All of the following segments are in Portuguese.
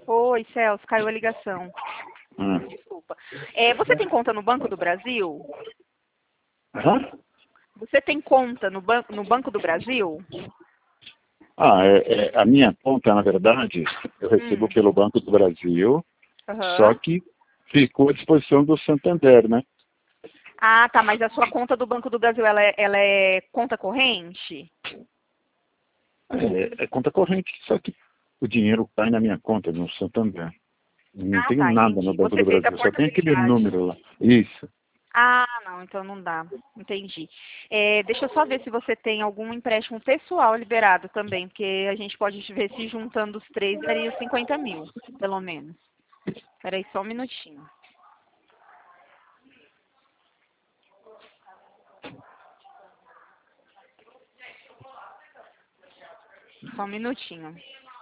Oi, Celso, caiu a ligação. Hum. Desculpa. Você tem conta no Banco do Brasil? Hã? Você tem conta no Banco do Brasil? A minha conta, na verdade, eu recebo pelo Banco do Brasil, só Aham. que ficou à disposição do Santander, né? Ah, tá, mas a sua conta do Banco do Brasil, ela é conta corrente? É conta corrente, só que o dinheiro cai na minha conta no Santander. Não Ah, tenho tá, nada no entendi. Banco Você do fez a Brasil, só tem aquele portabilidade. número lá. Isso. Ah, não, então não dá. Entendi. Deixa eu só ver se você tem algum empréstimo pessoal liberado também, porque a gente pode ver se juntando os três daria os 50 mil, pelo menos. Espera aí só um minutinho. Só um minutinho.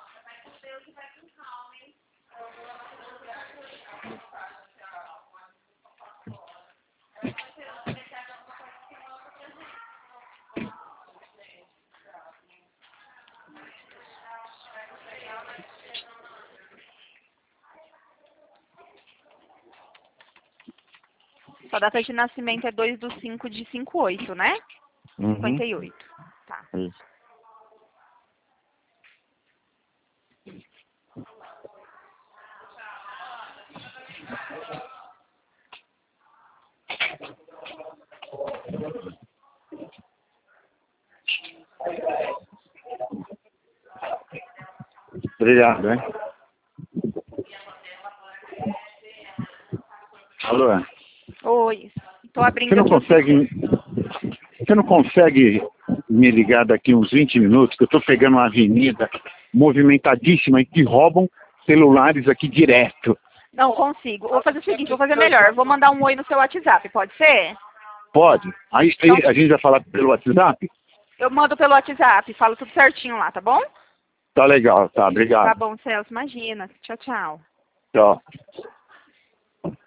Sua data de nascimento é 2/5/58, né? Uhum. 58. Tá. Isso. Obrigado, hein? Alô? Oi, tô abrindo Você não aqui o consegue, você não consegue me ligar daqui uns 20 minutos, que eu estou pegando uma avenida movimentadíssima e que roubam celulares aqui direto. Não consigo. Vou fazer o seguinte, vou fazer melhor. Eu vou mandar um oi no seu WhatsApp, pode ser? Pode? Aí Então, a gente vai falar pelo WhatsApp? eu mando pelo WhatsApp, falo tudo certinho lá, tá bom? Tá legal, tá, Tá obrigado. bom, Celso, imagina. Tchau, tchau. Tchau.